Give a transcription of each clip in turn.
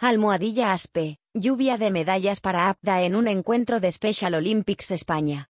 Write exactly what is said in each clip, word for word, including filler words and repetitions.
Almohadilla Aspe, lluvia de medallas para Abda en un encuentro de Special Olympics España.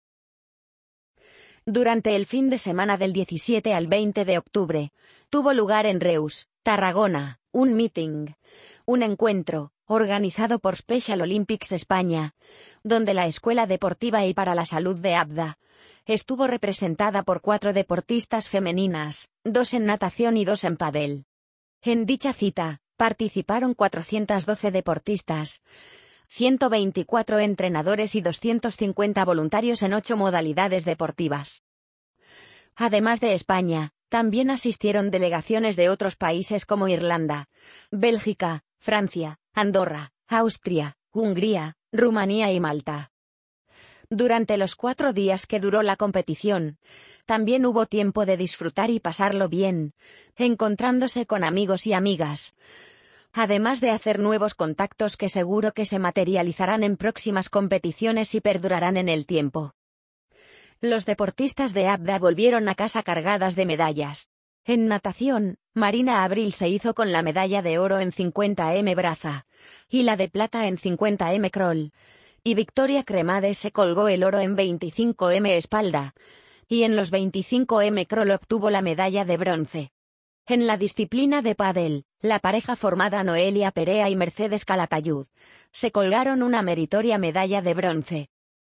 Durante el fin de semana del diecisiete al veinte de octubre, tuvo lugar en Reus, Tarragona, un meeting, un encuentro, organizado por Special Olympics España, donde la Escuela Deportiva y para la Salud de Abda estuvo representada por cuatro deportistas femeninas, dos en natación y dos en pádel. En dicha cita, participaron cuatrocientos doce deportistas, ciento veinticuatro entrenadores y doscientos cincuenta voluntarios en ocho modalidades deportivas. Además de España, también asistieron delegaciones de otros países como Irlanda, Bélgica, Francia, Andorra, Austria, Hungría, Rumanía y Malta. Durante los cuatro días que duró la competición, también hubo tiempo de disfrutar y pasarlo bien, encontrándose con amigos y amigas, además de hacer nuevos contactos que seguro que se materializarán en próximas competiciones y perdurarán en el tiempo. Los deportistas de Abda volvieron a casa cargadas de medallas. En natación, Marina Abril se hizo con la medalla de oro en cincuenta metros braza, y la de plata en cincuenta metros crawl, y Victoria Cremades se colgó el oro en veinticinco metros espalda, y en los veinticinco metros crawl obtuvo la medalla de bronce. En la disciplina de pádel, la pareja formada Noelia Perea y Mercedes Calatayud se colgaron una meritoria medalla de bronce.